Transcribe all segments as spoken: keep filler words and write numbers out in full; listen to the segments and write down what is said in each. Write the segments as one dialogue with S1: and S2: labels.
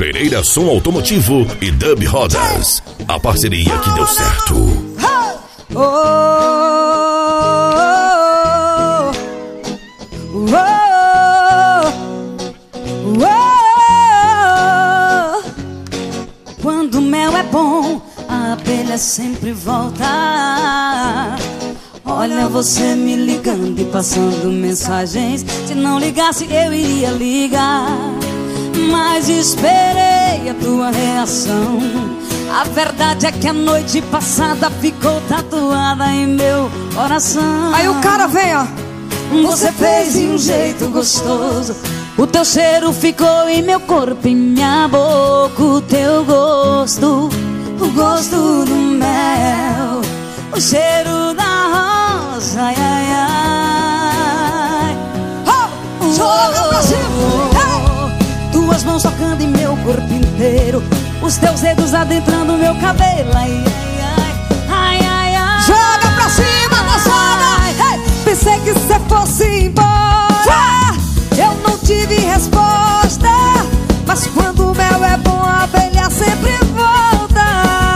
S1: Pereira Som Automotivo e Dub Rodas. A parceria que deu certo.
S2: Oh, oh, oh, oh. Quando o mel é bom, a abelha sempre volta. Olha você me ligando e passando mensagens. Se não ligasse eu iria ligar, mas esperei a tua reação. A verdade é que a noite passada ficou tatuada em meu coração.
S3: Aí o cara vem, ó.
S2: Você fez de um jeito gostoso. O teu cheiro ficou em meu corpo, em minha boca. O teu gosto, o gosto do mel, o cheiro da rosa, ai, ai, ai.
S3: Oh, joga pra cima.
S2: Tuas mãos tocando em meu corpo inteiro, os teus dedos adentrando meu cabelo, ai, ai, ai, ai, ai.
S3: Joga pra cima, moçada. Hey, pensei que você fosse embora, eu não tive resposta, mas quando o mel é bom, a abelha sempre volta.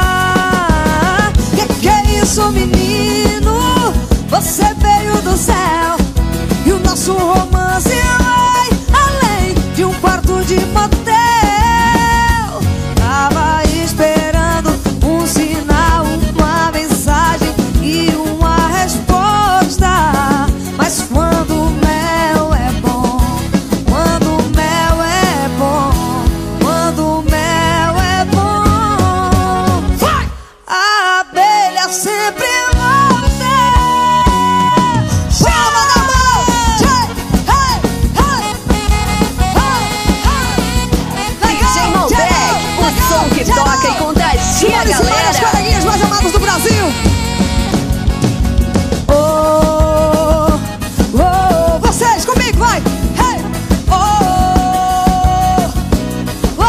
S3: Que que é isso, menino? Você veio do céu e o nosso romance vai além de um quarto de motel. Tava esperando um sinal, uma mensagem e uma resposta. Mas quando o mel é bom, quando o mel é bom, quando o mel é bom, vai! A abelha sempre volta. Palma na mão! Hey, hey, hey, hey, hey.
S4: D J Malbec, o som que toca e contagia a
S3: Senhoras e senhores,
S4: galera.
S3: coleguinhas mais amados do Brasil. Oh, oh, vocês comigo, vai. Hey, oh, oh,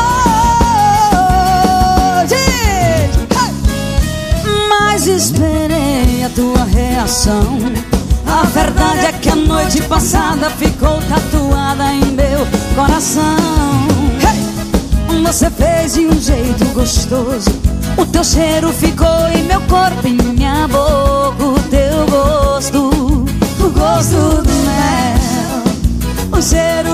S3: oh, gente. Hey.
S2: Mas esperei a tua reação. A verdade é que a noite passada ficou tatuada em meu coração.
S3: Hey.
S2: Você fez de um jeito gostoso, o teu cheiro ficou em meu corpo, em minha boca. O teu gosto, o gosto do mel, o cheiro